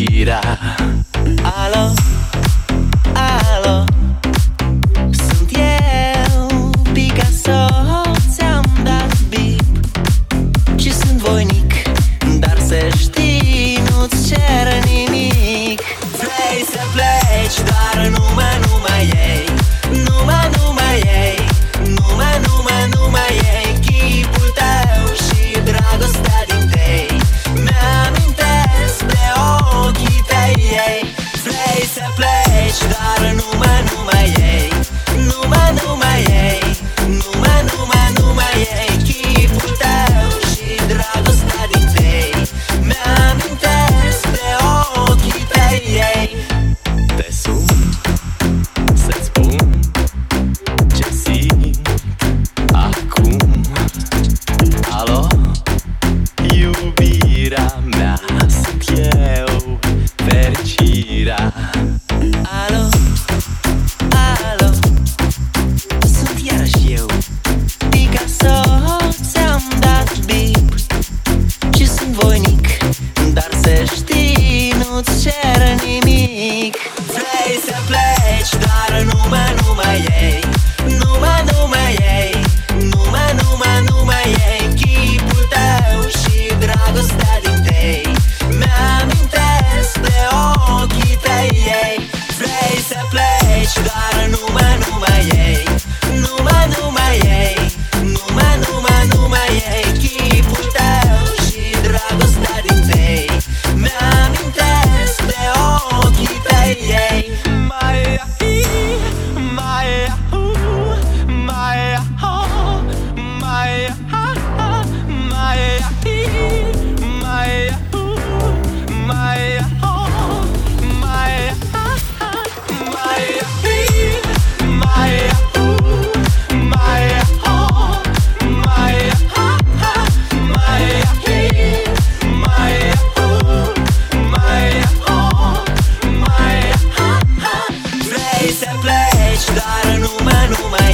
iubirea. Alo, alo, sunt eu, Picasso. Ți-am dat bip și sunt voinic, dar să știi, nu-ți cer nimic. Vrei să pleci, dar numai ei, numai ei, numai ei. Chipul tău și dragostea din tei mi-amintesc de ochii tăi ei. Vrei să pleci, dar numai ei, numai ei, numai ei. Chipul tău și dragostea din tei mi-amintesc de ochii tăi ei. Te sun să-ți spun ce simt acum. Alo, iubirea mea, sunt eu, fericirea. Alo, alo, sunt iarăși eu, Picasso. Ți-am dat bip și sunt voinic, dar să știi, nu-ți cer nimic. Vrei să pleci, dar numai ei, numai ei, numai ei. Chipul tău și dragostea din tei mi-amintesc de ochii tăi ei. Vrei să pleci, dar numai ei, numai ei, numai ei. Chipul tău și dragostea din tei mi-amintesc de ochii tăi ei. Vrei să pleci, dar numai